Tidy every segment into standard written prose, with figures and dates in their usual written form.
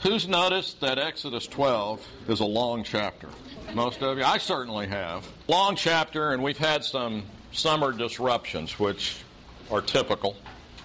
Who's noticed that Exodus 12 is a long chapter? Most of you? I certainly have. Long chapter, and we've had some summer disruptions, which are typical.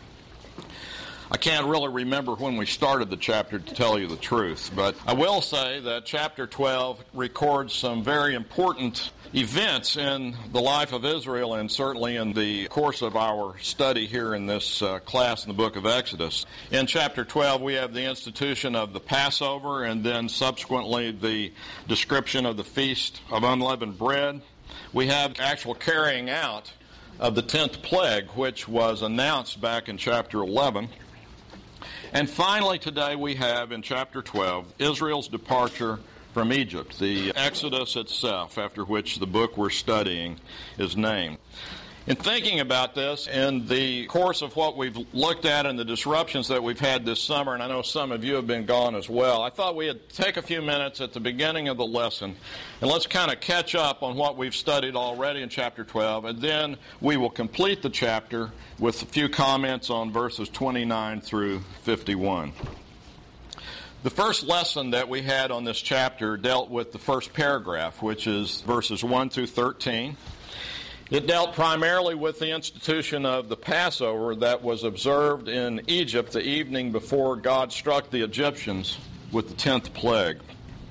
I can't really remember when we started the chapter, to tell you the truth, but I will say that chapter 12 records some very important events in the life of Israel, and certainly in the course of our study here in this class in the book of Exodus. In chapter 12, we have the institution of the Passover, and then subsequently the description of the Feast of Unleavened Bread. We have actual carrying out of the 10th plague, which was announced back in chapter 11. And finally today we have in chapter 12 Israel's departure from Egypt, the Exodus itself, after which the book we're studying is named. In thinking about this, in the course of what we've looked at and the disruptions that we've had this summer, and I know some of you have been gone as well, I thought we'd take a few minutes at the beginning of the lesson and let's kind of catch up on what we've studied already in chapter 12, and then we will complete the chapter with a few comments on verses 29 through 51. The first lesson that we had on this chapter dealt with the first paragraph, which is verses 1 through 13. It dealt primarily with the institution of the Passover that was observed in Egypt the evening before God struck the Egyptians with the 10th plague.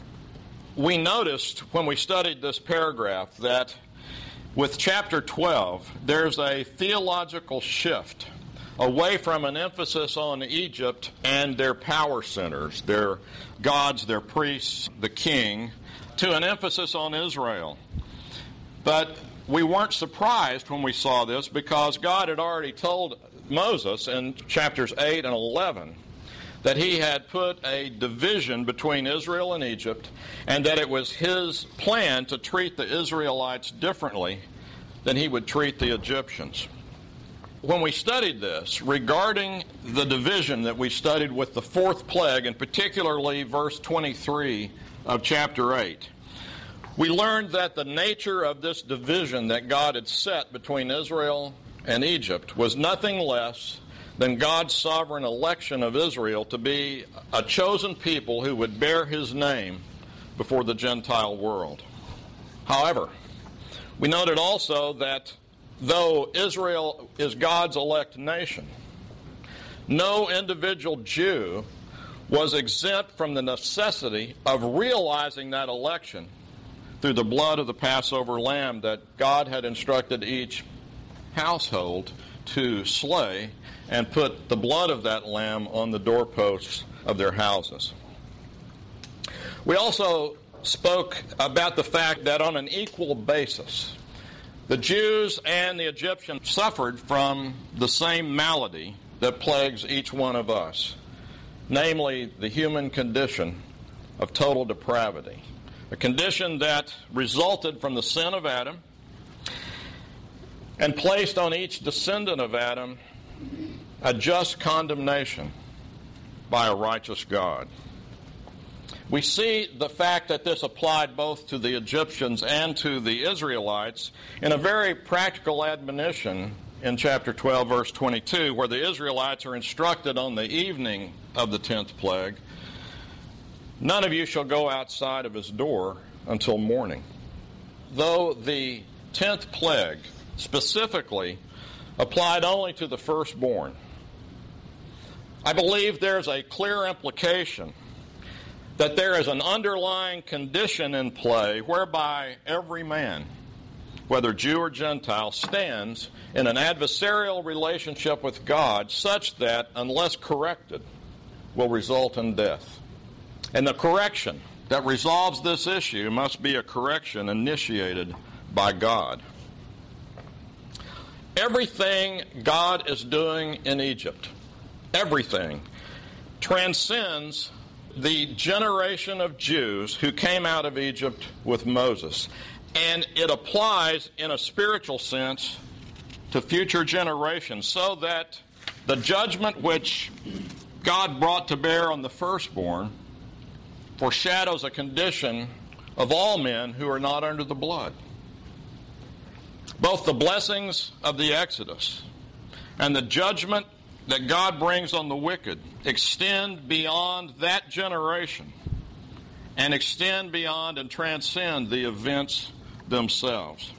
We noticed when we studied this paragraph that with chapter 12, there's a theological shift away from an emphasis on Egypt and their power centers, their gods, their priests, the king, to an emphasis on Israel. But we weren't surprised when we saw this, because God had already told Moses in chapters 8 and 11 that he had put a division between Israel and Egypt, and that it was his plan to treat the Israelites differently than he would treat the Egyptians. When we studied this, regarding the division that we studied with the fourth plague, and particularly verse 23 of chapter 8, we learned that the nature of this division that God had set between Israel and Egypt was nothing less than God's sovereign election of Israel to be a chosen people who would bear his name before the Gentile world. However, we noted also that though Israel is God's elect nation, no individual Jew was exempt from the necessity of realizing that election through the blood of the Passover lamb that God had instructed each household to slay and put the blood of that lamb on the doorposts of their houses. We also spoke about the fact that on an equal basis, the Jews and the Egyptians suffered from the same malady that plagues each one of us, namely the human condition of total depravity. A condition that resulted from the sin of Adam and placed on each descendant of Adam a just condemnation by a righteous God. We see the fact that this applied both to the Egyptians and to the Israelites in a very practical admonition in chapter 12, verse 22, where the Israelites are instructed on the evening of the 10th plague, "None of you shall go outside of his door until morning." Though the 10th plague specifically applied only to the firstborn, I believe there's a clear implication that there is an underlying condition in play whereby every man, whether Jew or Gentile, stands in an adversarial relationship with God such that, unless corrected, will result in death. And the correction that resolves this issue must be a correction initiated by God. Everything God is doing in Egypt, everything, transcends the generation of Jews who came out of Egypt with Moses. And it applies in a spiritual sense to future generations, so that the judgment which God brought to bear on the firstborn foreshadows a condition of all men who are not under the blood. Both the blessings of the Exodus and the judgment that God brings on the wicked extend beyond that generation and extend beyond and transcend the events themselves.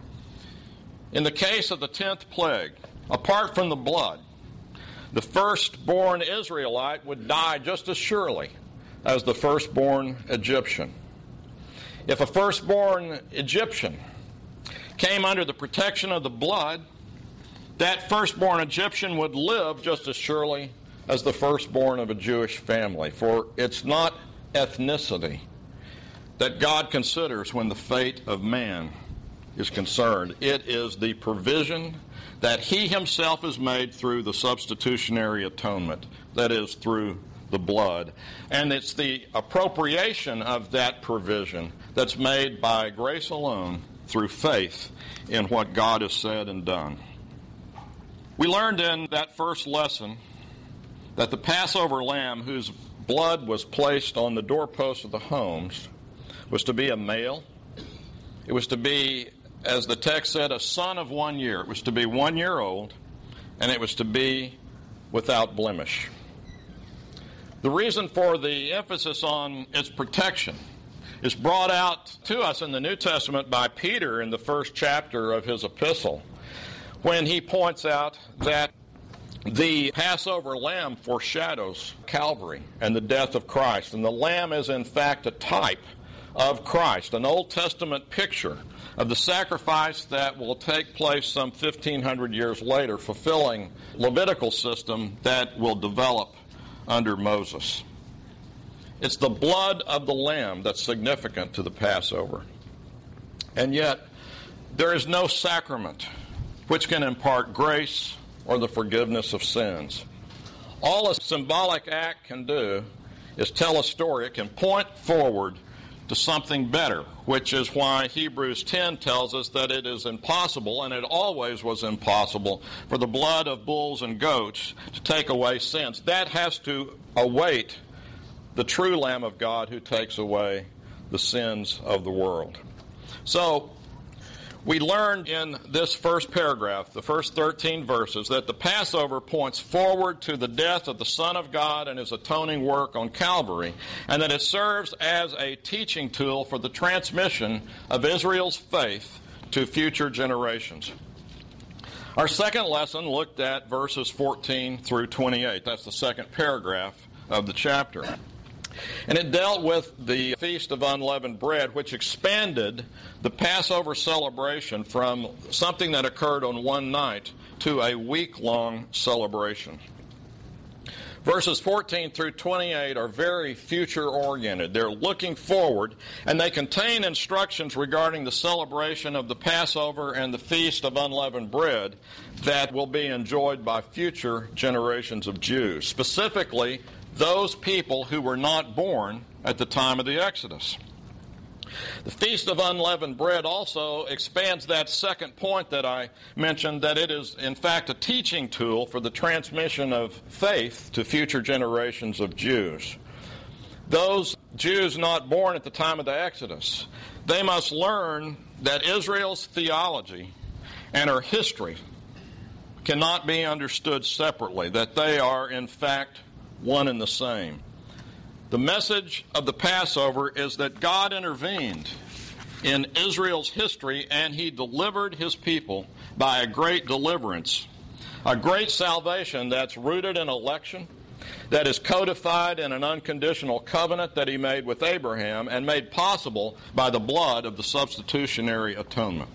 In the case of the 10th plague, apart from the blood, the firstborn Israelite would die just as surely as the firstborn Egyptian. If a firstborn Egyptian came under the protection of the blood, that firstborn Egyptian would live just as surely as the firstborn of a Jewish family. For it's not ethnicity that God considers when the fate of man is concerned. It is the provision that he himself has made through the substitutionary atonement, that is, through the blood. And it's the appropriation of that provision that's made by grace alone through faith in what God has said and done. We learned in that first lesson that the Passover lamb whose blood was placed on the doorposts of the homes was to be a male. It was to be, as the text said, a son of 1 year. It was to be 1 year old, and it was to be without blemish. The reason for the emphasis on its protection is brought out to us in the New Testament by Peter in the first chapter of his epistle, when he points out that the Passover lamb foreshadows Calvary and the death of Christ. And the lamb is in fact a type of Christ, an Old Testament picture of the sacrifice that will take place some 1,500 years later, fulfilling Levitical system that will develop under Moses. It's the blood of the lamb that's significant to the Passover. And yet, there is no sacrament which can impart grace or the forgiveness of sins. All a symbolic act can do is tell a story. It can point forward to something better, which is why Hebrews 10 tells us that it is impossible, and it always was impossible, for the blood of bulls and goats to take away sins. That has to await the true Lamb of God who takes away the sins of the world. So, we learned in this first paragraph, the first 13 verses, that the Passover points forward to the death of the Son of God and his atoning work on Calvary, and that it serves as a teaching tool for the transmission of Israel's faith to future generations. Our second lesson looked at verses 14 through 28. That's the second paragraph of the chapter. And it dealt with the Feast of Unleavened Bread, which expanded the Passover celebration from something that occurred on one night to a week-long celebration. Verses 14 through 28 are very future-oriented. They're looking forward, and they contain instructions regarding the celebration of the Passover and the Feast of Unleavened Bread that will be enjoyed by future generations of Jews, specifically those people who were not born at the time of the Exodus. The Feast of Unleavened Bread also expands that second point that I mentioned, that it is in fact a teaching tool for the transmission of faith to future generations of Jews. Those Jews not born at the time of the Exodus, they must learn that Israel's theology and her history cannot be understood separately, that they are in fact one and the same. The message of the Passover is that God intervened in Israel's history and he delivered his people by a great deliverance, a great salvation that's rooted in election, that is codified in an unconditional covenant that he made with Abraham and made possible by the blood of the substitutionary atonement.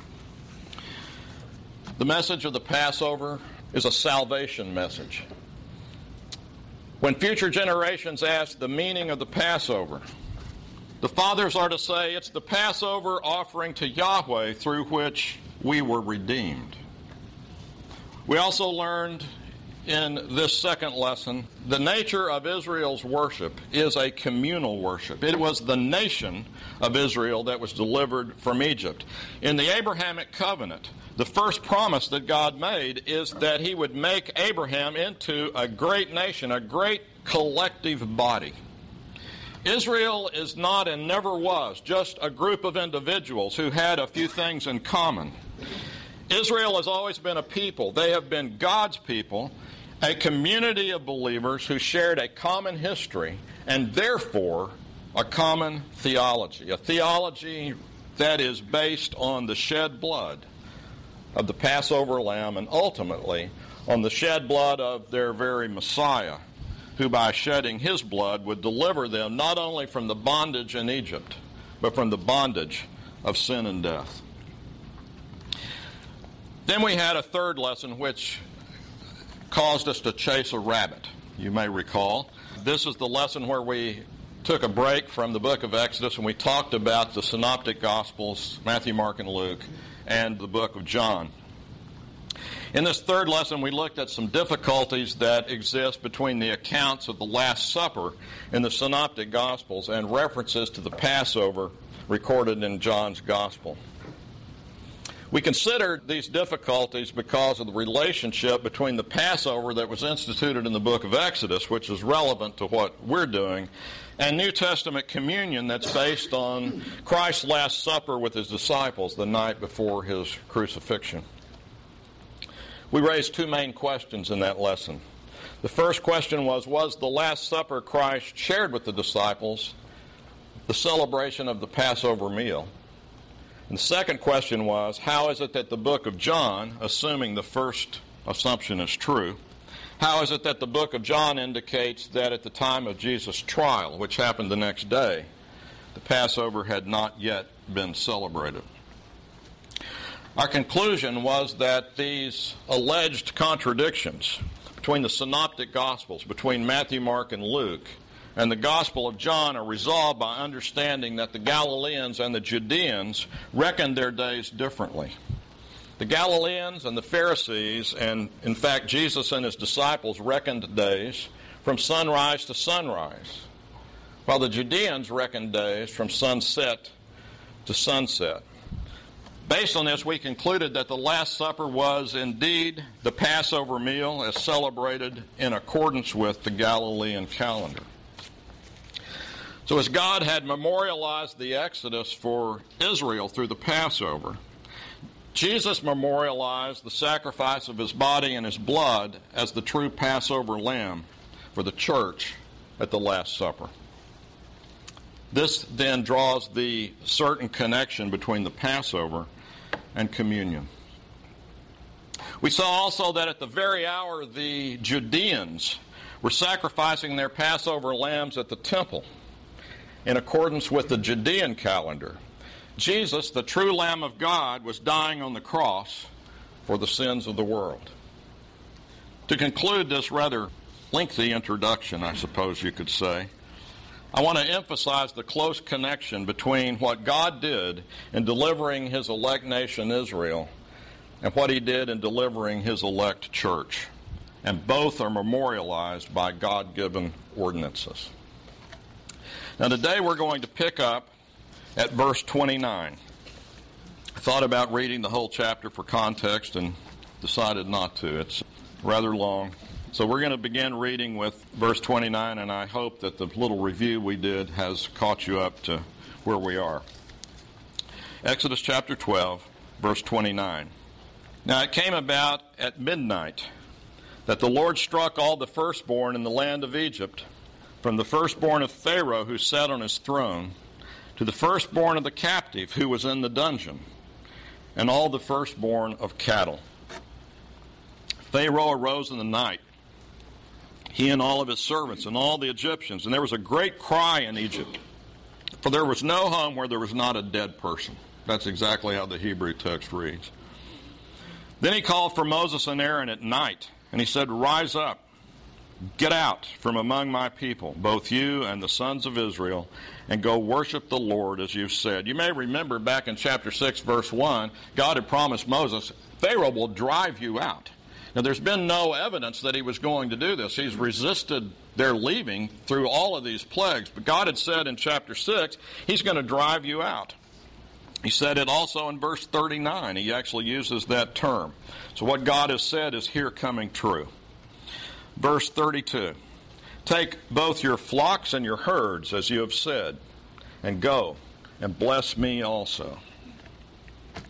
The message of the Passover is a salvation message. When future generations ask the meaning of the Passover, the fathers are to say it's the Passover offering to Yahweh through which we were redeemed. We also learned in this second lesson the nature of Israel's worship is a communal worship. It was the nation of Israel that was delivered from Egypt. In the Abrahamic covenant, the first promise that God made is that he would make Abraham into a great nation, a great collective body. Israel is not and never was just a group of individuals who had a few things in common. Israel has always been a people. They have been God's people, a community of believers who shared a common history and therefore a common theology, a theology that is based on the shed blood of the Passover lamb and ultimately on the shed blood of their very Messiah, who by shedding his blood would deliver them not only from the bondage in Egypt, but from the bondage of sin and death. Then we had a third lesson which caused us to chase a rabbit, you may recall. This is the lesson where we took a break from the book of Exodus and we talked about the Synoptic Gospels, Matthew, Mark, and Luke, and the book of John. In this third lesson, we looked at some difficulties that exist between the accounts of the Last Supper in the Synoptic Gospels and references to the Passover recorded in John's Gospel. We considered these difficulties because of the relationship between the Passover that was instituted in the book of Exodus, which is relevant to what we're doing, and New Testament communion that's based on Christ's Last Supper with his disciples the night before his crucifixion. We raised two main questions in that lesson. The first question was the Last Supper Christ shared with the disciples the celebration of the Passover meal? And the second question was, how is it that the book of John, assuming the first assumption is true, how is it that the book of John indicates that at the time of Jesus' trial, which happened the next day, the Passover had not yet been celebrated? Our conclusion was that these alleged contradictions between the Synoptic Gospels, between Matthew, Mark, and Luke, and the Gospel of John are resolved by understanding that the Galileans and the Judeans reckoned their days differently. The Galileans and the Pharisees, and in fact Jesus and his disciples, reckoned days from sunrise to sunrise, while the Judeans reckoned days from sunset to sunset. Based on this, we concluded that the Last Supper was indeed the Passover meal as celebrated in accordance with the Galilean calendar. So as God had memorialized the Exodus for Israel through the Passover, Jesus memorialized the sacrifice of his body and his blood as the true Passover lamb for the church at the Last Supper. This then draws the certain connection between the Passover and communion. We saw also that at the very hour the Judeans were sacrificing their Passover lambs at the temple in accordance with the Judean calendar. Jesus, the true Lamb of God, was dying on the cross for the sins of the world. To conclude this rather lengthy introduction, I suppose you could say, I want to emphasize the close connection between what God did in delivering his elect nation Israel and what he did in delivering his elect church. And both are memorialized by God-given ordinances. Now today we're going to pick up at verse 29. I thought about reading the whole chapter for context and decided not to. It's rather long. So we're going to begin reading with verse 29, and I hope that the little review we did has caught you up to where we are. Exodus chapter 12, verse 29. Now it came about at midnight that the Lord struck all the firstborn in the land of Egypt, from the firstborn of Pharaoh who sat on his throne, to the firstborn of the captive who was in the dungeon, and all the firstborn of cattle. Pharaoh arose in the night, he and all of his servants and all the Egyptians, and there was a great cry in Egypt, for there was no home where there was not a dead person. That's exactly how the Hebrew text reads. Then he called for Moses and Aaron at night, and he said, "Rise up, get out from among my people, both you and the sons of Israel, and go worship the Lord as you've said." You may remember back in chapter 6, verse 1, God had promised Moses, Pharaoh will drive you out. Now, there's been no evidence that he was going to do this. He's resisted their leaving through all of these plagues. But God had said in chapter 6, he's going to drive you out. He said it also in verse 39. He actually uses that term. So what God has said is here coming true. Verse 32, "Take both your flocks and your herds, as you have said, and go and bless me also."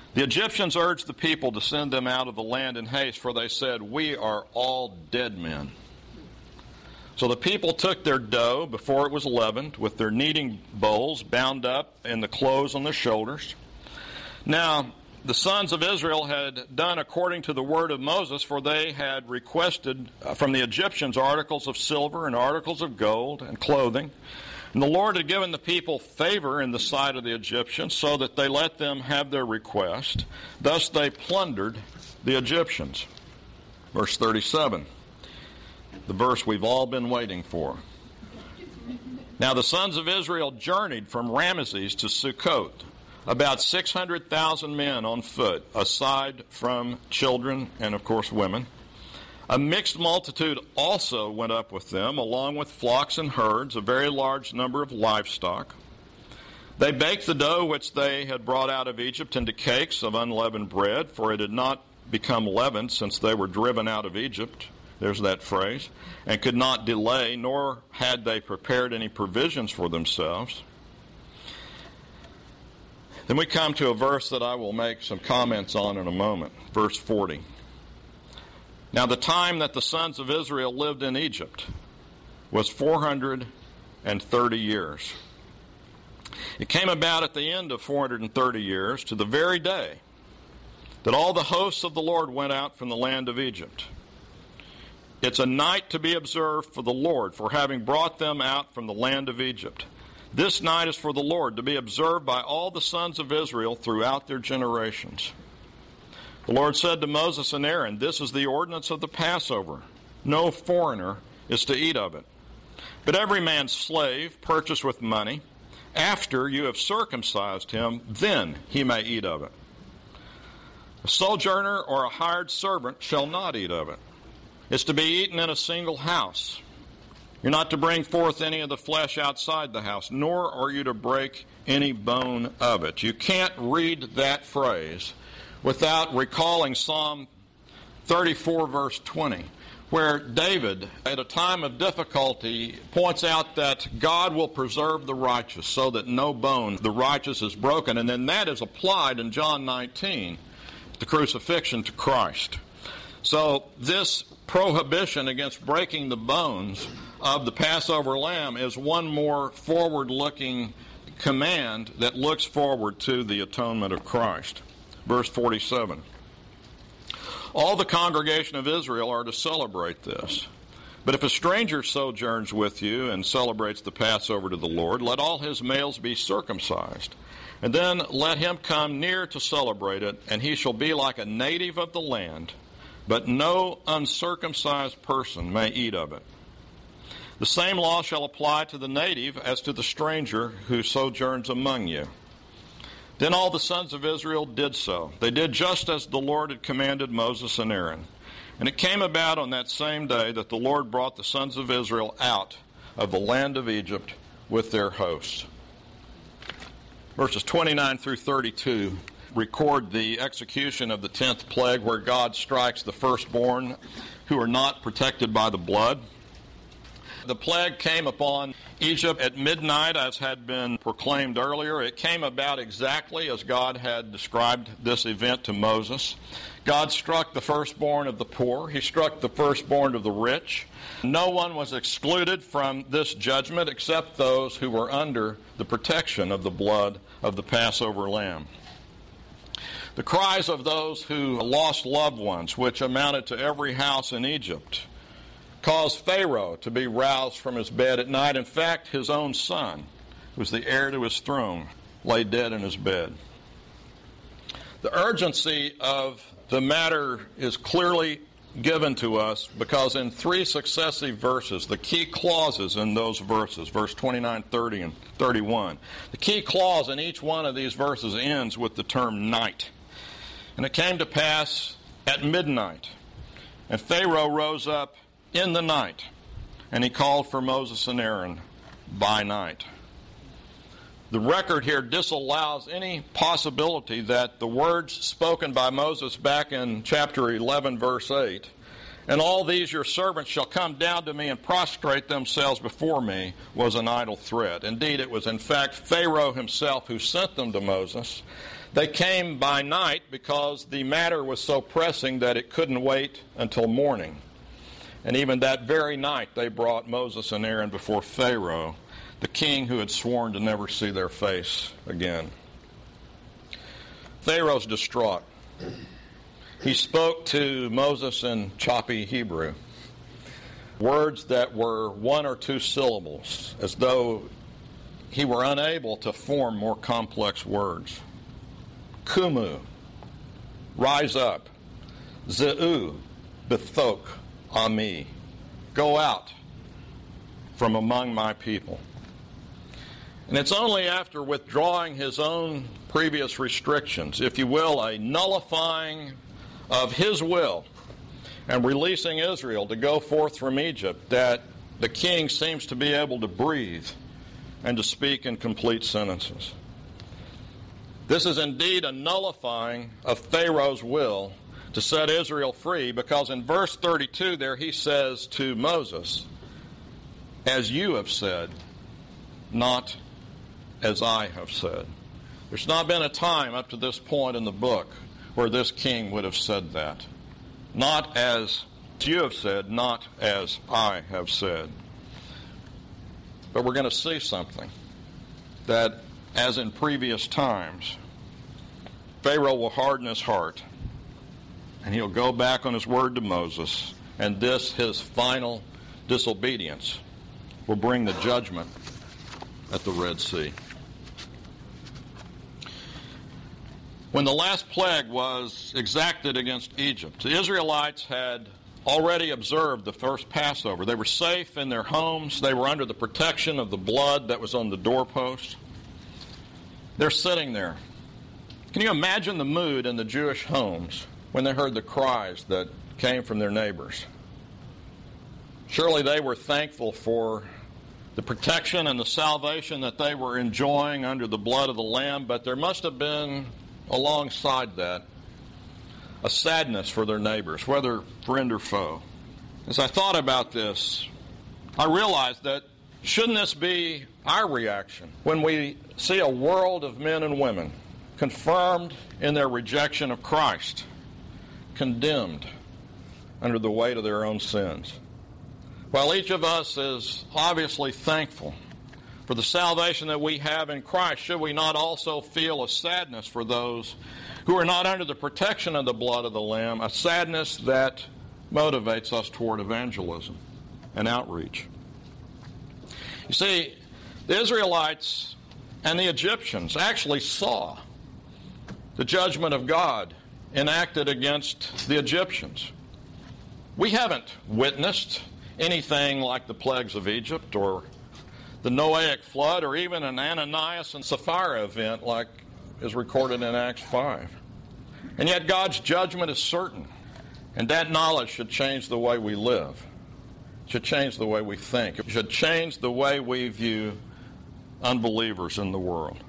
The Egyptians urged the people to send them out of the land in haste, for they said, "We are all dead men." So the people took their dough before it was leavened, with their kneading bowls bound up in the clothes on their shoulders. Now, the sons of Israel had done according to the word of Moses, for they had requested from the Egyptians articles of silver and articles of gold and clothing. And the Lord had given the people favor in the sight of the Egyptians, so that they let them have their request. Thus they plundered the Egyptians. Verse 37, the verse we've all been waiting for. Now the sons of Israel journeyed from Ramesses to Sukkot, about 600,000 men on foot, aside from children and, of course, women. A mixed multitude also went up with them, along with flocks and herds, a very large number of livestock. They baked the dough which they had brought out of Egypt into cakes of unleavened bread, for it had not become leavened since they were driven out of Egypt. There's that phrase. And could not delay, nor had they prepared any provisions for themselves. Then we come to a verse that I will make some comments on in a moment. Verse 40. Now the time that the sons of Israel lived in Egypt was 430 years. It came about at the end of 430 years, to the very day, that all the hosts of the Lord went out from the land of Egypt. It's a night to be observed for the Lord, for having brought them out from the land of Egypt. This night is for the Lord, to be observed by all the sons of Israel throughout their generations. The Lord said to Moses and Aaron, "This is the ordinance of the Passover. No foreigner is to eat of it. But every man's slave, purchased with money, after you have circumcised him, then he may eat of it. A sojourner or a hired servant shall not eat of it. It's to be eaten in a single house. You're not to bring forth any of the flesh outside the house, nor are you to break any bone of it." You can't read that phrase without recalling Psalm 34, verse 20, where David, at a time of difficulty, points out that God will preserve the righteous so that no bone of the righteous is broken. And then that is applied in John 19, the crucifixion to Christ. So this prohibition against breaking the bones of the Passover lamb is one more forward-looking command that looks forward to the atonement of Christ. Verse 47. All the congregation of Israel are to celebrate this. But if a stranger sojourns with you and celebrates the Passover to the Lord, let all his males be circumcised. And then let him come near to celebrate it, and he shall be like a native of the land. But no uncircumcised person may eat of it. The same law shall apply to the native as to the stranger who sojourns among you. Then all the sons of Israel did so. They did just as the Lord had commanded Moses and Aaron. And it came about on that same day that the Lord brought the sons of Israel out of the land of Egypt with their hosts. Verses 29 through 32 record the execution of the 10th plague, where God strikes the firstborn who are not protected by the blood. The plague came upon Egypt at midnight, as had been proclaimed earlier. It came about exactly as God had described this event to Moses. God struck the firstborn of the poor. He struck the firstborn of the rich. No one was excluded from this judgment except those who were under the protection of the blood of the Passover lamb. The cries of those who lost loved ones, which amounted to every house in Egypt, caused Pharaoh to be roused from his bed at night. In fact, his own son, who was the heir to his throne, lay dead in his bed. The urgency of the matter is clearly given to us because in 3 successive verses, the key clauses in those verses, verse 29, 30, and 31, the key clause in each one of these verses ends with the term night. And it came to pass at midnight, and Pharaoh rose up in the night, and he called for Moses and Aaron by night. The record here disallows any possibility that the words spoken by Moses back in chapter 11, verse 8, and all these your servants shall come down to me and prostrate themselves before me, was an idle threat. Indeed, it was in fact Pharaoh himself who sent them to Moses. They came by night because the matter was so pressing that it couldn't wait until morning. And even that very night they brought Moses and Aaron before Pharaoh, the king who had sworn to never see their face again. Pharaoh's distraught. He spoke to Moses in choppy Hebrew, words that were one or two syllables, as though he were unable to form more complex words. Kumu, rise up. Zeu, bethok, ami, go out from among my people. And it's only after withdrawing his own previous restrictions, if you will, a nullifying of his will and releasing Israel to go forth from Egypt, that the king seems to be able to breathe and to speak in complete sentences. This is indeed a nullifying of Pharaoh's will to set Israel free, because in verse 32 there he says to Moses, as you have said, not as I have said. There's not been a time up to this point in the book where this king would have said that. Not as you have said, not as I have said. But we're going to see something that, as in previous times, Pharaoh will harden his heart, and he'll go back on his word to Moses, and this, his final disobedience, will bring the judgment at the Red Sea. When the last plague was exacted against Egypt, the Israelites had already observed the first Passover. They were safe in their homes. They were under the protection of the blood that was on the doorpost. They're sitting there. Can you imagine the mood in the Jewish homes when they heard the cries that came from their neighbors? Surely they were thankful for the protection and the salvation that they were enjoying under the blood of the Lamb, but there must have been, alongside that, a sadness for their neighbors, whether friend or foe. As I thought about this, I realized that shouldn't this be our reaction when we see a world of men and women confirmed in their rejection of Christ, condemned under the weight of their own sins? While each of us is obviously thankful for the salvation that we have in Christ, should we not also feel a sadness for those who are not under the protection of the blood of the Lamb, a sadness that motivates us toward evangelism and outreach? You see, the Israelites and the Egyptians actually saw the judgment of God enacted against the Egyptians. We haven't witnessed anything like the plagues of Egypt or the Noahic flood or even an Ananias and Sapphira event like is recorded in Acts 5. And yet God's judgment is certain, and that knowledge should change the way we live. It should change the way we think. It should change the way we view unbelievers in the world.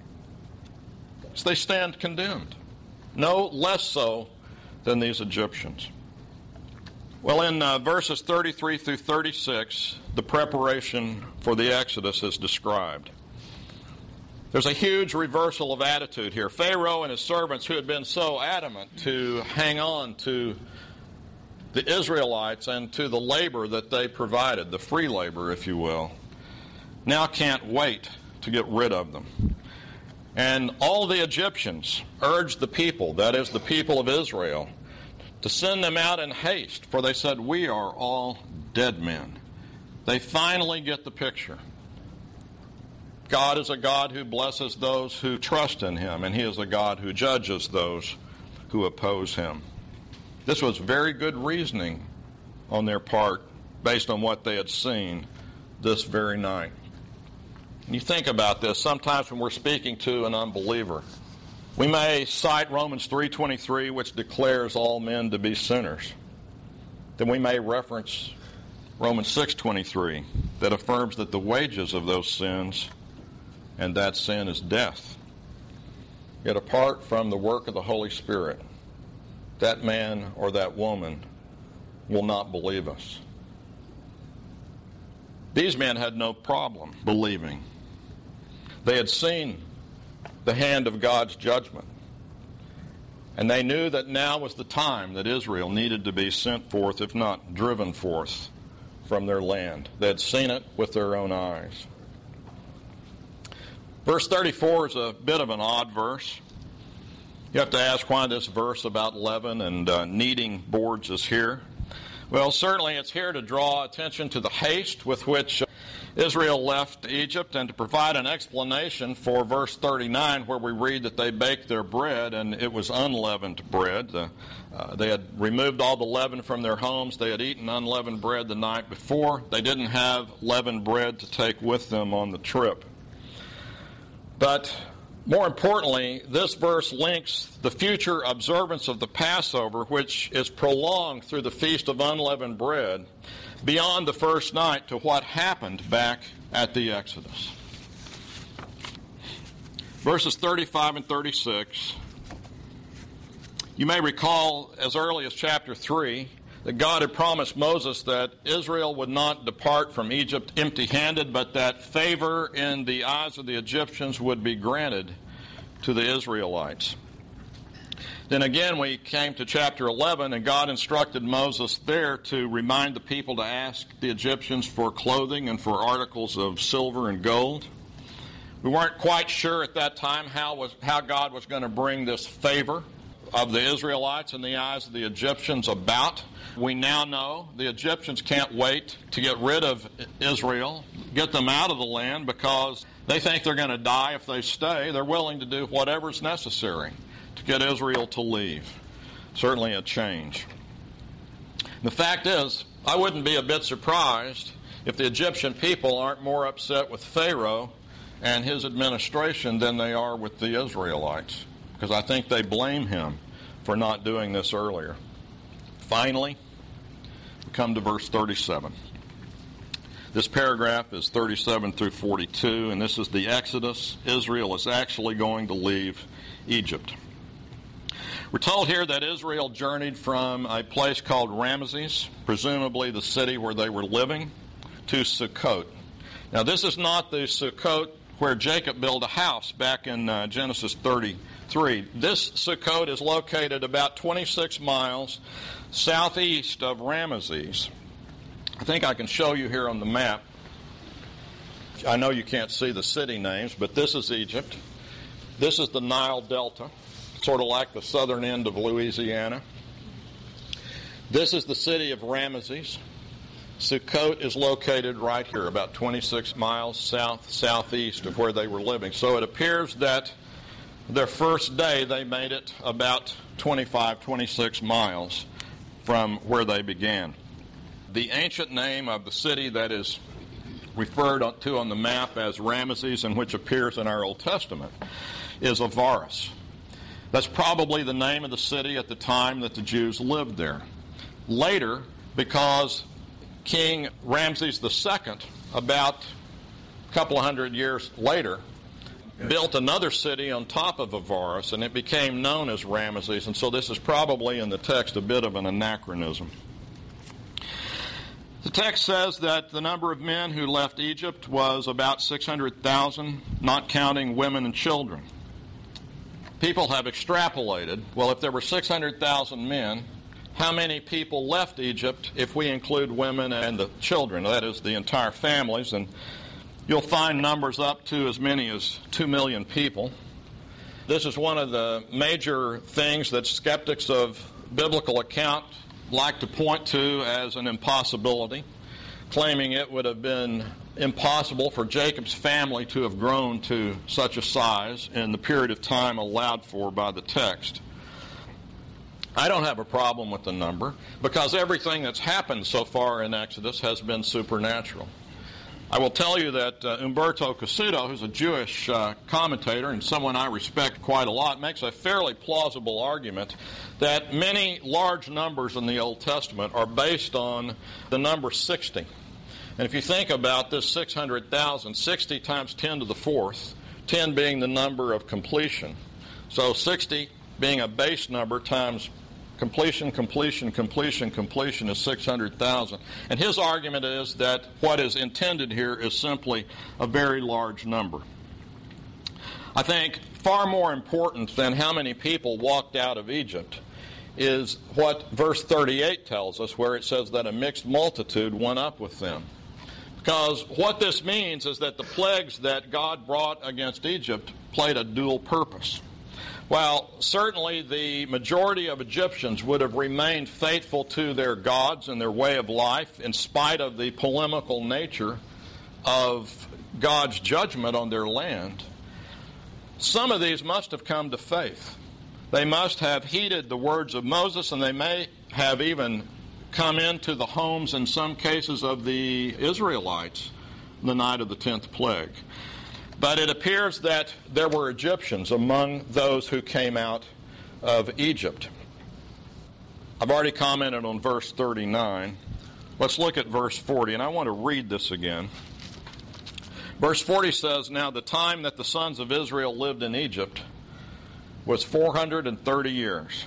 So they stand condemned, no less so than these Egyptians. Well, in verses 33 through 36, the preparation for the Exodus is described. There's a huge reversal of attitude here. Pharaoh and his servants, who had been so adamant to hang on to the Israelites and to the labor that they provided, the free labor, if you will, now can't wait to get rid of them. And all the Egyptians urged the people, that is, the people of Israel, to send them out in haste, for they said, we are all dead men. They finally get the picture. God is a God who blesses those who trust in him, and he is a God who judges those who oppose him. This was very good reasoning on their part based on what they had seen this very night. And you think about this, sometimes when we're speaking to an unbeliever, we may cite Romans 3:23, which declares all men to be sinners. Then we may reference Romans 6:23, that affirms that the wages of those sins and that sin is death. Yet apart from the work of the Holy Spirit, that man or that woman will not believe us. These men had no problem believing. They had seen the hand of God's judgment. And they knew that now was the time that Israel needed to be sent forth, if not driven forth, from their land. They had seen it with their own eyes. Verse 34 is a bit of an odd verse. You have to ask why this verse about leaven and kneading boards is here. Well, certainly it's here to draw attention to the haste with which Israel left Egypt and to provide an explanation for verse 39 where we read that they baked their bread and it was unleavened bread. They had removed all the leaven from their homes. They had eaten unleavened bread the night before. They didn't have leavened bread to take with them on the trip. But more importantly, this verse links the future observance of the Passover, which is prolonged through the Feast of Unleavened Bread, beyond the first night to what happened back at the Exodus. Verses 35 and 36. You may recall as early as chapter 3 that God had promised Moses that Israel would not depart from Egypt empty-handed, but that favor in the eyes of the Egyptians would be granted to the Israelites. Then again we came to chapter 11, and God instructed Moses there to remind the people to ask the Egyptians for clothing and for articles of silver and gold. We weren't quite sure at that time how God was going to bring this favor of the Israelites in the eyes of the Egyptians about. We now know the Egyptians can't wait to get rid of Israel, get them out of the land, because they think they're going to die if they stay. They're willing to do whatever's necessary to get Israel to leave. Certainly a change. The fact is, I wouldn't be a bit surprised if the Egyptian people aren't more upset with Pharaoh and his administration than they are with the Israelites, because I think they blame him for not doing this earlier. Finally, we come to verse 37. This paragraph is 37 through 42, and this is the Exodus. Israel is actually going to leave Egypt. We're told here that Israel journeyed from a place called Ramesses, presumably the city where they were living, to Sukkot. Now, this is not the Sukkot where Jacob built a house back in Genesis 33. This Sukkot is located about 26 miles southeast of Ramesses. I think I can show you here on the map. I know you can't see the city names, but this is Egypt. This is the Nile Delta, sort of like the southern end of Louisiana. This is the city of Ramesses. Sukkot is located right here, about 26 miles southeast of where they were living. So it appears that their first day they made it about 26 miles from where they began. The ancient name of the city that is referred to on the map as Ramesses, and which appears in our Old Testament, is Avaris. That's probably the name of the city at the time that the Jews lived there. Later, because King Ramses II, about a couple of hundred years later, built another city on top of Avaris, and it became known as Ramesses, and so this is probably in the text a bit of an anachronism. The text says that the number of men who left Egypt was about 600,000, not counting women and children. People have extrapolated, well, if there were 600,000 men, how many people left Egypt if we include women and the children, that is, the entire families? And you'll find numbers up to as many as 2 million people. This is one of the major things that skeptics of biblical account like to point to as an impossibility, claiming it would have been impossible for Jacob's family to have grown to such a size in the period of time allowed for by the text. I don't have a problem with the number, because everything that's happened so far in Exodus has been supernatural. I will tell you that Umberto Cassuto, who's a Jewish commentator and someone I respect quite a lot, makes a fairly plausible argument that many large numbers in the Old Testament are based on the number 60. And if you think about this 600,000, 60 times 10 to the fourth, 10 being the number of completion. So 60 being a base number times Completion is 600,000. And his argument is that what is intended here is simply a very large number. I think far more important than how many people walked out of Egypt is what verse 38 tells us, where it says that a mixed multitude went up with them. Because what this means is that the plagues that God brought against Egypt played a dual purpose. While certainly the majority of Egyptians would have remained faithful to their gods and their way of life in spite of the polemical nature of God's judgment on their land, some of these must have come to faith. They must have heeded the words of Moses, and they may have even come into the homes, in some cases, of the Israelites the night of the 10th plague. But it appears that there were Egyptians among those who came out of Egypt. I've already commented on verse 39. Let's look at verse 40, and I want to read this again. Verse 40 says, "Now the time that the sons of Israel lived in Egypt was 430 years."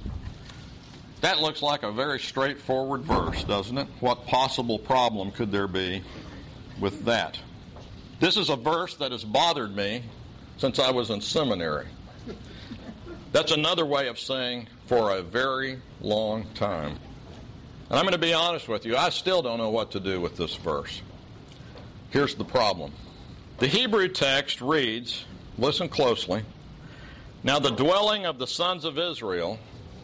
That looks like a very straightforward verse, doesn't it? What possible problem could there be with that? This is a verse that has bothered me since I was in seminary. That's another way of saying for a very long time. And I'm going to be honest with you, I still don't know what to do with this verse. Here's the problem. The Hebrew text reads, listen closely, "Now the dwelling of the sons of Israel,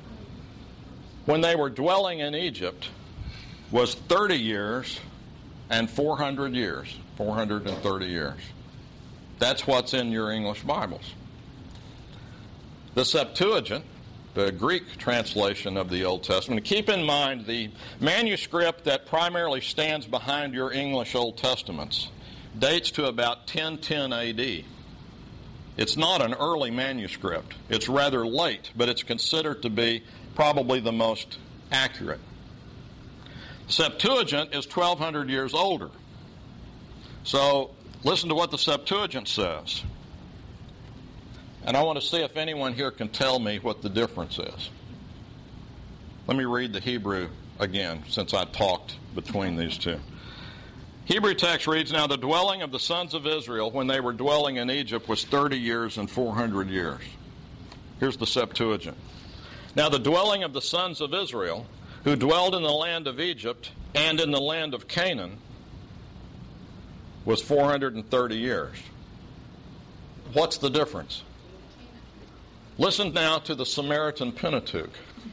when they were dwelling in Egypt, was 30 years and 400 years. 430 years. That's what's in your English Bibles. The Septuagint, the Greek translation of the Old Testament, keep in mind the manuscript that primarily stands behind your English Old Testaments dates to about 1010 AD. It's not an early manuscript. It's rather late, but it's considered to be probably the most accurate. Septuagint is 1,200 years older. So listen to what the Septuagint says. And I want to see if anyone here can tell me what the difference is. Let me read the Hebrew again, since I talked between these two. Hebrew text reads, "Now the dwelling of the sons of Israel when they were dwelling in Egypt was 30 years and 400 years. Here's the Septuagint. "Now the dwelling of the sons of Israel who dwelled in the land of Egypt and in the land of Canaan was 430 years. What's the difference? Listen now to the Samaritan Pentateuch.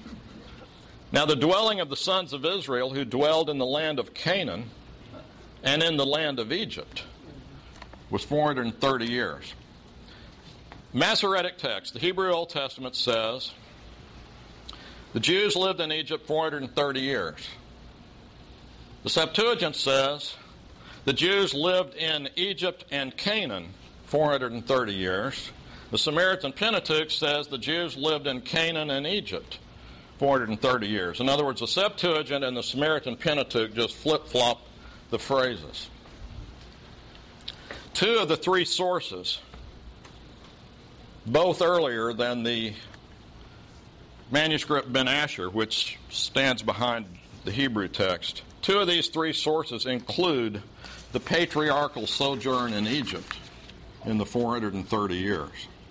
"Now the dwelling of the sons of Israel who dwelled in the land of Canaan and in the land of Egypt was 430 years. Masoretic text, the Hebrew Old Testament says, the Jews lived in Egypt 430 years. The Septuagint says the Jews lived in Egypt and Canaan 430 years. The Samaritan Pentateuch says the Jews lived in Canaan and Egypt 430 years. In other words, the Septuagint and the Samaritan Pentateuch just flip-flop the phrases. Two of the three sources, both earlier than the manuscript Ben Asher, which stands behind the Hebrew text, two of these three sources include the patriarchal sojourn in Egypt in the 430 years.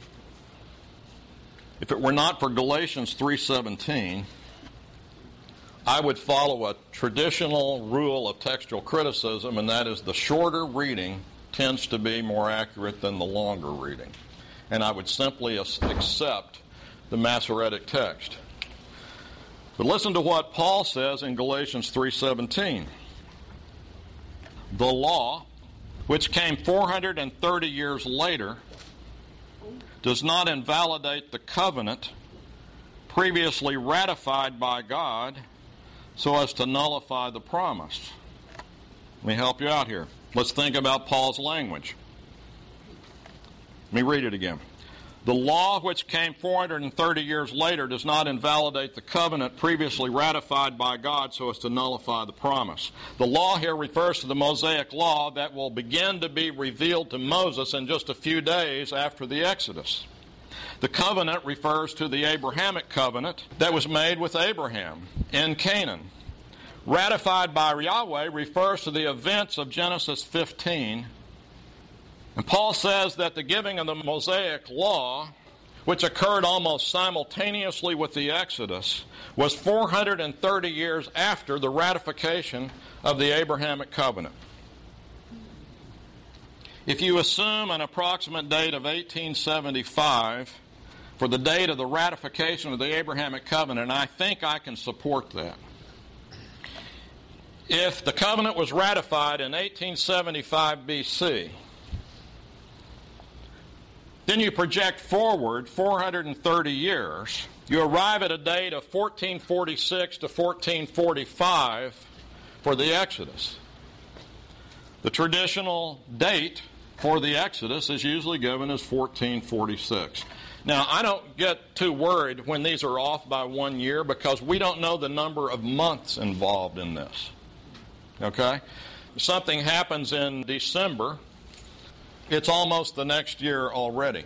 If it were not for Galatians 3:17, I would follow a traditional rule of textual criticism, and that is the shorter reading tends to be more accurate than the longer reading. And I would simply accept the Masoretic text. But listen to what Paul says in Galatians 3:17. "The law, which came 430 years later, does not invalidate the covenant previously ratified by God so as to nullify the promise." Let me help you out here. Let's think about Paul's language. Let me read it again. "The law which came 430 years later does not invalidate the covenant previously ratified by God so as to nullify the promise." The law here refers to the Mosaic law that will begin to be revealed to Moses in just a few days after the Exodus. The covenant refers to the Abrahamic covenant that was made with Abraham in Canaan. Ratified by Yahweh refers to the events of Genesis 15. And Paul says that the giving of the Mosaic law, which occurred almost simultaneously with the Exodus, was 430 years after the ratification of the Abrahamic covenant. If you assume an approximate date of 1875 for the date of the ratification of the Abrahamic covenant, I think I can support that. If the covenant was ratified in 1875 BC, then you project forward 430 years, you arrive at a date of 1446 to 1445 for the Exodus. The traditional date for the Exodus is usually given as 1446. Now, I don't get too worried when these are off by 1 year because we don't know the number of months involved in this. Okay? If something happens in December, it's almost the next year already.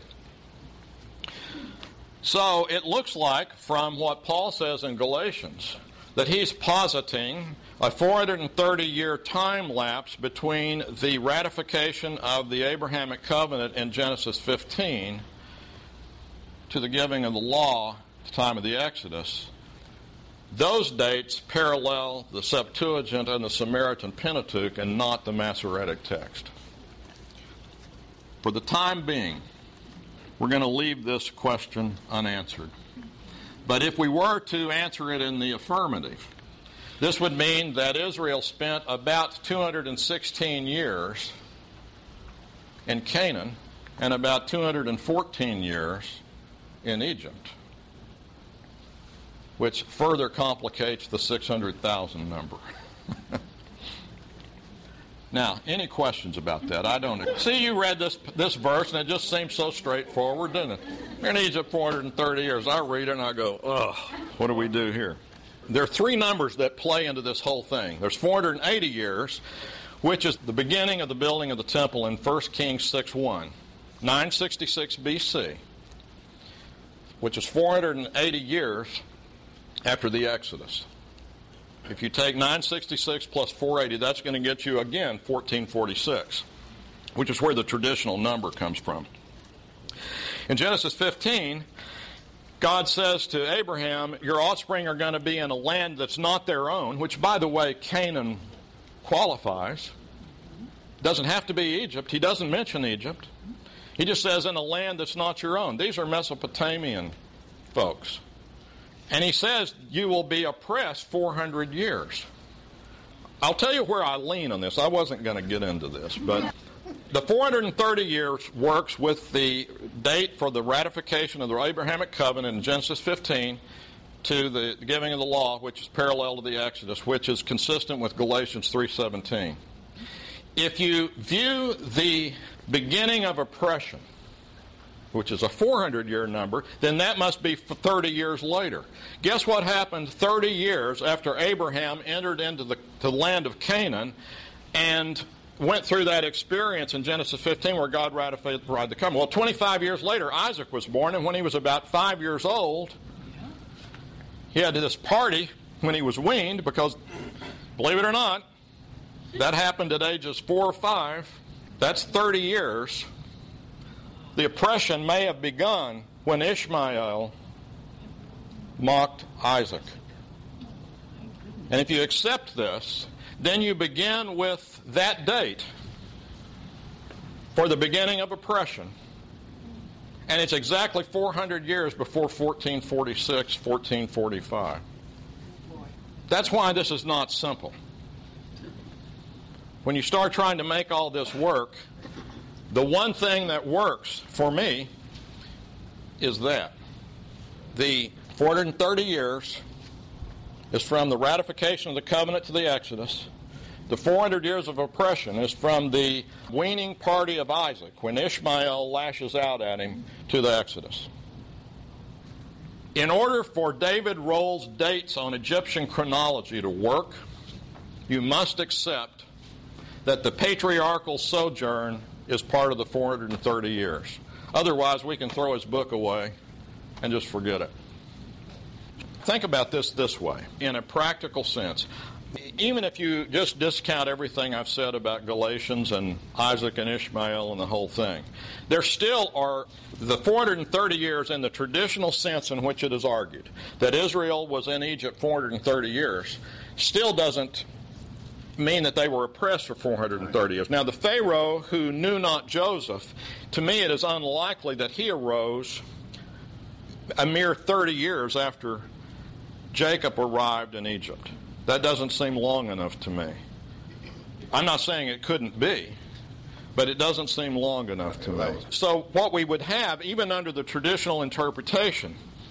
So it looks like, from what Paul says in Galatians, that he's positing a 430-year time lapse between the ratification of the Abrahamic covenant in Genesis 15 to the giving of the law at the time of the Exodus. Those dates parallel the Septuagint and the Samaritan Pentateuch and not the Masoretic text. For the time being, we're going to leave this question unanswered. But if we were to answer it in the affirmative, this would mean that Israel spent about 216 years in Canaan and about 214 years in Egypt, which further complicates the 600,000 number. Now, any questions about that? I don't. See, you read this verse, and it just seems so straightforward, doesn't it? They're in Egypt 430 years. I read it, and I go, ugh, what do we do here? There are three numbers that play into this whole thing. There's 480 years, which is the beginning of the building of the temple in 1 Kings 6:1, 966 BC, which is 480 years after the Exodus. If you take 966 plus 480, that's going to get you, again, 1446, which is where the traditional number comes from. In Genesis 15, God says to Abraham, your offspring are going to be in a land that's not their own, which, by the way, Canaan qualifies. Doesn't have to be Egypt. He doesn't mention Egypt. He just says in a land that's not your own. These are Mesopotamian folks. And he says, you will be oppressed 400 years. I'll tell you where I lean on this. I wasn't going to get into this, but the 430 years works with the date for the ratification of the Abrahamic covenant in Genesis 15 to the giving of the law, which is parallel to the Exodus, which is consistent with Galatians 3:17. If you view the beginning of oppression, which is a 400-year number, then that must be 30 years later. Guess what happened 30 years after Abraham entered into the land of Canaan and went through that experience in Genesis 15 where God ratified the covenant? Well, 25 years later, Isaac was born, and when he was about 5 years old, he had this party when he was weaned because, believe it or not, that happened at ages 4 or 5. That's 30 years. The oppression may have begun when Ishmael mocked Isaac. And if you accept this, then you begin with that date for the beginning of oppression. And it's exactly 400 years before 1446, 1445. That's why this is not simple. When you start trying to make all this work, the one thing that works for me is that the 430 years is from the ratification of the covenant to the Exodus. The 400 years of oppression is from the weaning party of Isaac when Ishmael lashes out at him to the Exodus. In order for David Roll's dates on Egyptian chronology to work, you must accept that the patriarchal sojourn is part of the 430 years. Otherwise, we can throw his book away and just forget it. Think about this way, in a practical sense. Even if you just discount everything I've said about Galatians and Isaac and Ishmael and the whole thing, there still are the 430 years in the traditional sense in which it is argued that Israel was in Egypt 430 years still doesn't mean that they were oppressed for 430 years. Now, the Pharaoh who knew not Joseph, to me it is unlikely that he arose a mere 30 years after Jacob arrived in Egypt. That doesn't seem long enough to me. I'm not saying it couldn't be, but it doesn't seem long enough to me. So what we would have, even under the traditional interpretation,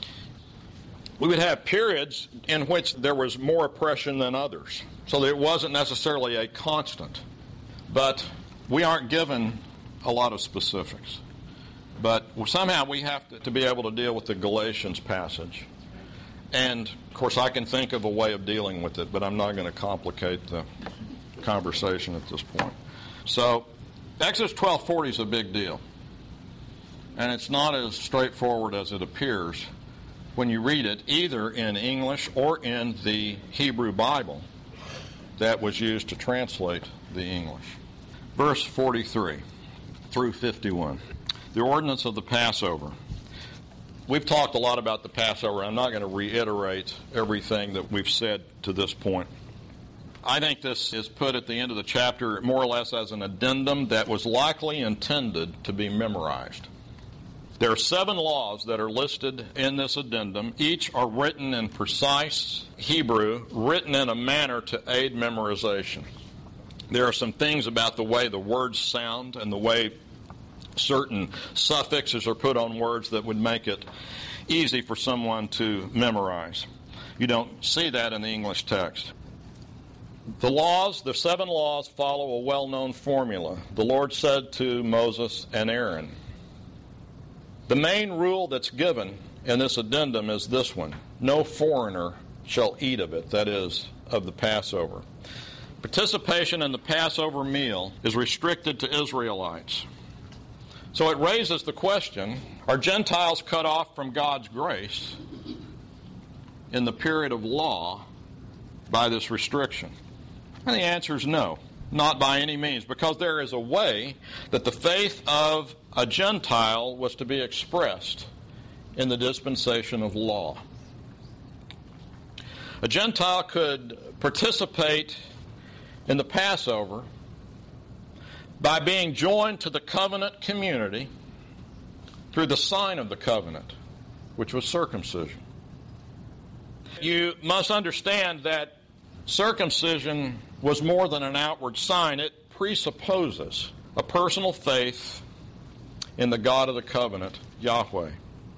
we would have periods in which there was more oppression than others. So that it wasn't necessarily a constant. But we aren't given a lot of specifics. But somehow we have to be able to deal with the Galatians passage. And, of course, I can think of a way of dealing with it, but I'm not going to complicate the conversation at this point. So, Exodus 12:40 is a big deal. And it's not as straightforward as it appears when you read it, either in English or in the Hebrew Bible that was used to translate the English. Verse 43 through 51. The ordinance of the Passover. We've talked a lot about the Passover. I'm not going to reiterate everything that we've said to this point. I think this is put at the end of the chapter more or less as an addendum that was likely intended to be memorized. There are 7 laws that are listed in this addendum. Each are written in precise Hebrew, written in a manner to aid memorization. There are some things about the way the words sound and the way certain suffixes are put on words that would make it easy for someone to memorize. You don't see that in the English text. The 7 laws follow a well-known formula. The Lord said to Moses and Aaron. The main rule that's given in this addendum is this one. No foreigner shall eat of it, that is, of the Passover. Participation in the Passover meal is restricted to Israelites. So it raises the question, are Gentiles cut off from God's grace in the period of law by this restriction? And the answer is no, not by any means, because there is a way that the faith of a Gentile was to be expressed in the dispensation of law. A Gentile could participate in the Passover by being joined to the covenant community through the sign of the covenant, which was circumcision. You must understand that circumcision was more than an outward sign. It presupposes a personal faith in the God of the covenant, Yahweh.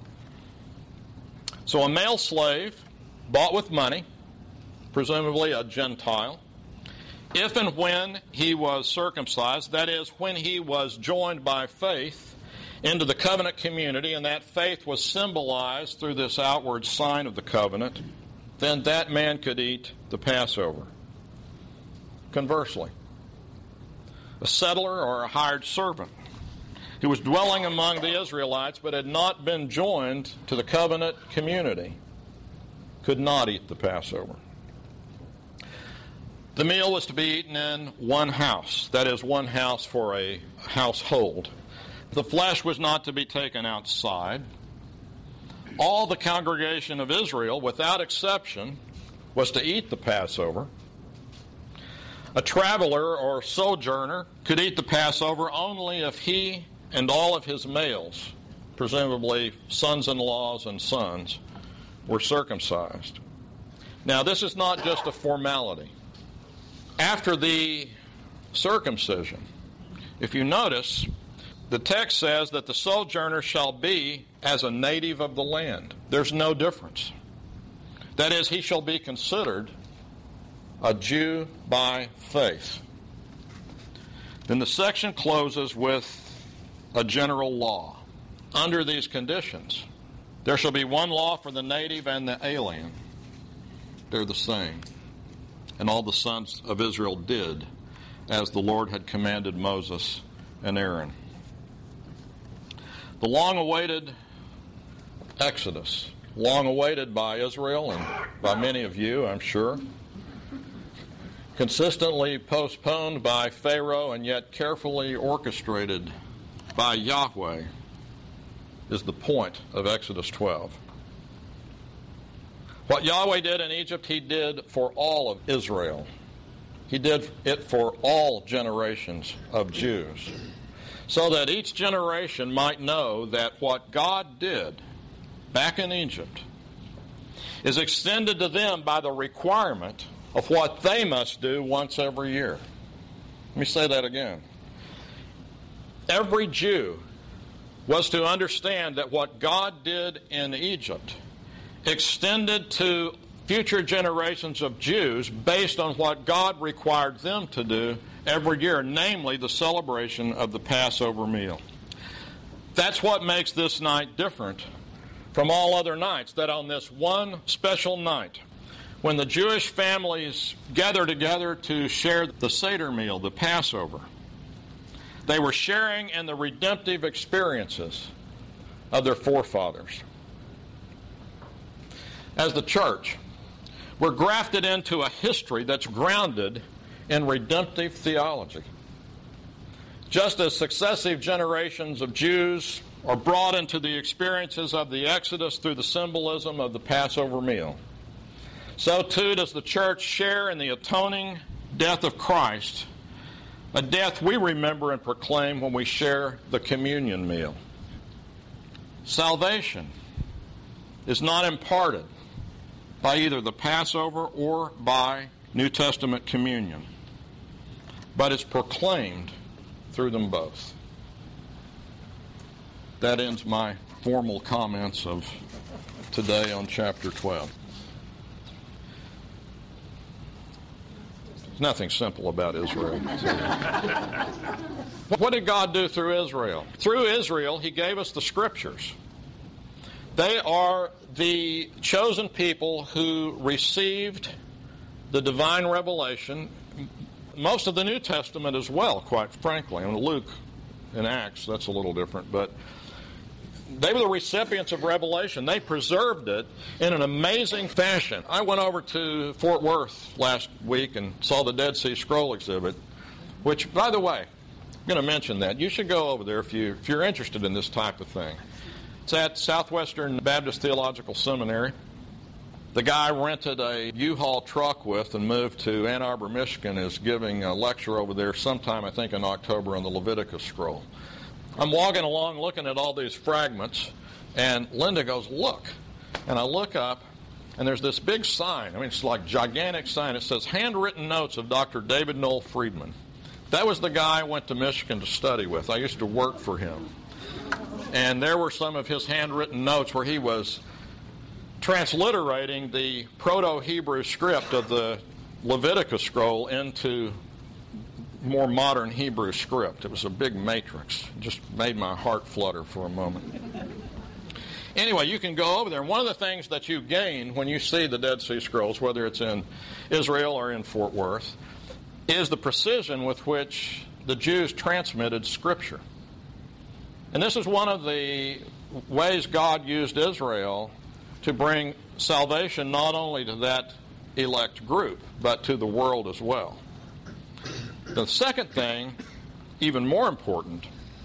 So a male slave bought with money, presumably a Gentile, if and when he was circumcised, that is, when he was joined by faith into the covenant community, and that faith was symbolized through this outward sign of the covenant, then that man could eat the Passover. Conversely, a settler or a hired servant who was dwelling among the Israelites but had not been joined to the covenant community could not eat the Passover. The meal was to be eaten in one house, that is, one house for a household. The flesh was not to be taken outside. All the congregation of Israel, without exception, was to eat the Passover. A traveler or sojourner could eat the Passover only if he and all of his males, presumably sons-in-laws and sons, were circumcised. Now, this is not just a formality. After the circumcision, if you notice, the text says that the sojourner shall be as a native of the land. There's no difference. That is, he shall be considered a Jew by faith. Then the section closes with a general law. Under these conditions, there shall be one law for the native and the alien. They're the same. And all the sons of Israel did as the Lord had commanded Moses and Aaron. The long-awaited Exodus, long awaited by Israel and by many of you, I'm sure, consistently postponed by Pharaoh and yet carefully orchestrated by Yahweh, is the point of Exodus 12. What Yahweh did in Egypt, he did for all of Israel. He did it for all generations of Jews, so that each generation might know that what God did back in Egypt is extended to them by the requirement of what they must do once every year. Let me say that again. Every Jew was to understand that what God did in Egypt extended to future generations of Jews based on what God required them to do every year, namely the celebration of the Passover meal. That's what makes this night different from all other nights, that on this one special night, when the Jewish families gather together to share the Seder meal, the Passover, they were sharing in the redemptive experiences of their forefathers. As the church, we're grafted into a history that's grounded in redemptive theology. Just as successive generations of Jews are brought into the experiences of the Exodus through the symbolism of the Passover meal, so too does the church share in the atoning death of Christ, a death we remember and proclaim when we share the communion meal. Salvation is not imparted by either the Passover or by New Testament communion, but it's proclaimed through them both. That ends my formal comments of today on chapter 12. There's nothing simple about Israel. What did God do through Israel? Through Israel, he gave us the Scriptures. They are the chosen people who received the divine revelation, most of the New Testament as well, quite frankly. In Luke and Acts, that's a little different, but they were the recipients of revelation. They preserved it in an amazing fashion. I went over to Fort Worth last week and saw the Dead Sea Scroll exhibit, which, by the way, I'm going to mention that. You should go over there if you're interested in this type of thing. It's at Southwestern Baptist Theological Seminary. The guy rented a U-Haul truck with and moved to Ann Arbor, Michigan, is giving a lecture over there sometime, I think, in October on the Leviticus scroll. I'm walking along looking at all these fragments, and Linda goes, "Look." And I look up, and there's this big sign. I mean, it's like a gigantic sign. It says, "Handwritten Notes of Dr. David Noel Friedman." That was the guy I went to Michigan to study with. I used to work for him. And there were some of his handwritten notes where he was transliterating the Proto-Hebrew script of the Leviticus scroll into more modern Hebrew script. It was a big matrix. It just made my heart flutter for a moment. Anyway, you can go over there. And one of the things that you gain when you see the Dead Sea Scrolls, whether it's in Israel or in Fort Worth, is the precision with which the Jews transmitted Scripture. And this is one of the ways God used Israel to bring salvation not only to that elect group, but to the world as well. The second thing, even more important,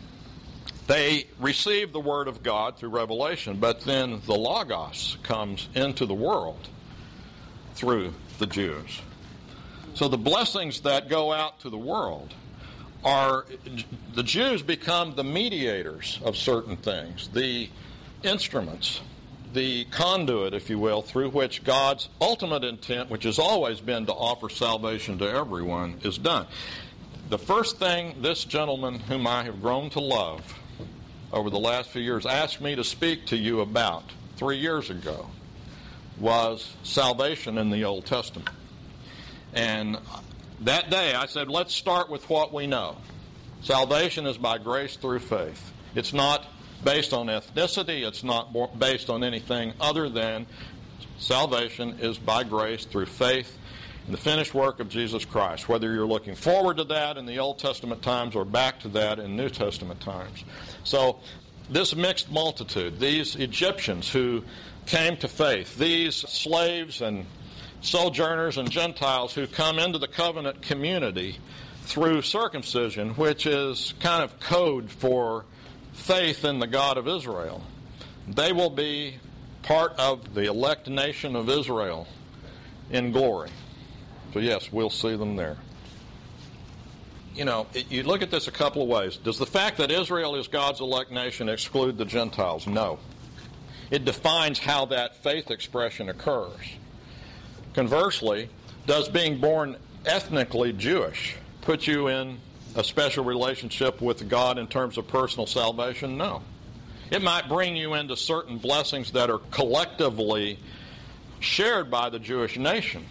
they received the Word of God through revelation, but then the Logos comes into the world through the Jews. So the blessings that go out to the world are, the Jews become the mediators of certain things, the instruments, the conduit, if you will, through which God's ultimate intent, which has always been to offer salvation to everyone, is done. The first thing this gentleman, whom I have grown to love over the last few years, asked me to speak to you about 3 years ago was salvation in the Old Testament. And that day I said, let's start with what we know. Salvation is by grace through faith. It's not based on ethnicity. It's not based on anything other than salvation is by grace through faith in the finished work of Jesus Christ, whether you're looking forward to that in the Old Testament times or back to that in New Testament times. So this mixed multitude, these Egyptians who came to faith, these slaves and sojourners and Gentiles who come into the covenant community through circumcision, which is kind of code for faith in the God of Israel, they will be part of the elect nation of Israel in glory. So yes, we'll see them there. You know, you look at this a couple of ways. Does the fact that Israel is God's elect nation exclude the Gentiles? No. It defines how that faith expression occurs. Conversely, does being born ethnically Jewish put you in a special relationship with God in terms of personal salvation? No. It might bring you into certain blessings that are collectively shared by the Jewish nation.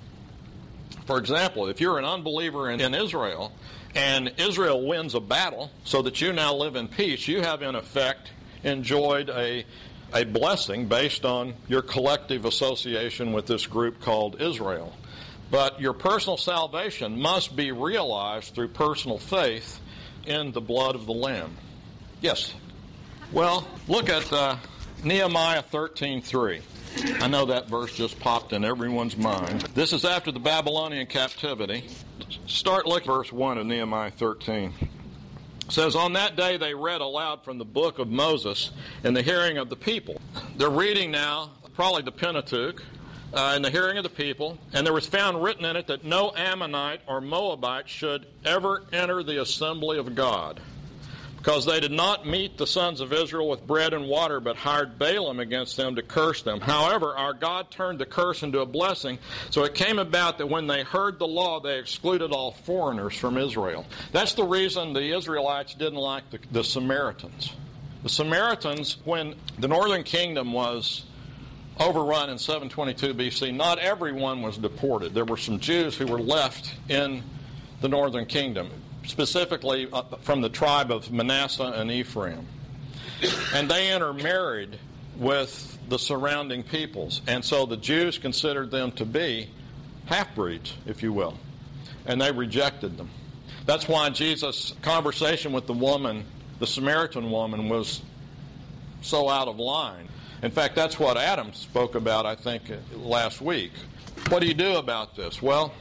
For example, if you're an unbeliever in Israel, and Israel wins a battle so that you now live in peace, you have in effect enjoyed a blessing based on your collective association with this group called Israel. But your personal salvation must be realized through personal faith in the blood of the Lamb. Yes? Well, look at Nehemiah 13:3. I know that verse just popped in everyone's mind. This is after the Babylonian captivity. Start looking at verse 1 of Nehemiah 13. It says, "On that day they read aloud from the book of Moses in the hearing of the people." They're reading now probably the Pentateuch in the hearing of the people, and there was found written in it that no Ammonite or Moabite should ever enter the assembly of God, because they did not meet the sons of Israel with bread and water, but hired Balaam against them to curse them. However, our God turned the curse into a blessing, so it came about that when they heard the law, they excluded all foreigners from Israel. That's the reason the Israelites didn't like the Samaritans. The Samaritans, when the northern kingdom was overrun in 722 BC, not everyone was deported. There were some Jews who were left in the northern kingdom, specifically from the tribe of Manasseh and Ephraim. And they intermarried with the surrounding peoples. And so the Jews considered them to be half-breeds, if you will. And they rejected them. That's why Jesus' conversation with the woman, the Samaritan woman, was so out of line. In fact, that's what Adam spoke about, I think, last week. What do you do about this? Well,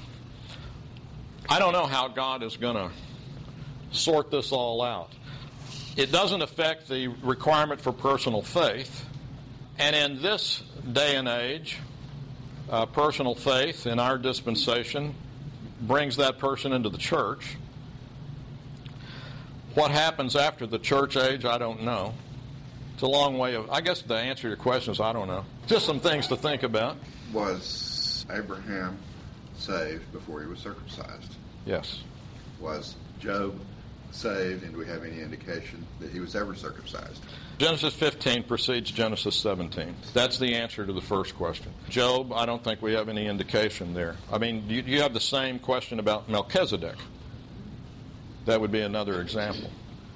I don't know how God is going to sort this all out. It doesn't affect the requirement for personal faith. And in this day and age, personal faith in our dispensation brings that person into the church. What happens after the church age, I don't know. It's a long way of, I guess the answer to your question is I don't know. Just some things to think about. Was Abraham saved before he was circumcised? Yes. Was Job saved, and do we have any indication that he was ever circumcised? Genesis 15 precedes Genesis 17. That's the answer to the first question. Job, I don't think we have any indication there. I mean, you have the same question about Melchizedek. That would be another example.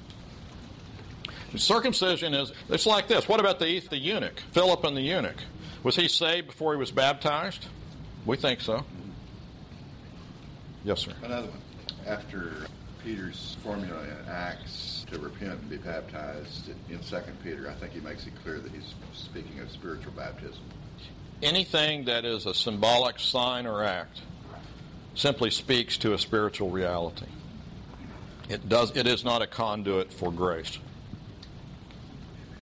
Circumcision is, it's like this. What about the eunuch, Philip and the eunuch? Was he saved before he was baptized? We think so. Yes, sir. Another one. After Peter's formula in Acts to repent and be baptized, in 2 Peter, I think he makes it clear that he's speaking of spiritual baptism. Anything that is a symbolic sign or act simply speaks to a spiritual reality. It is not a conduit for grace.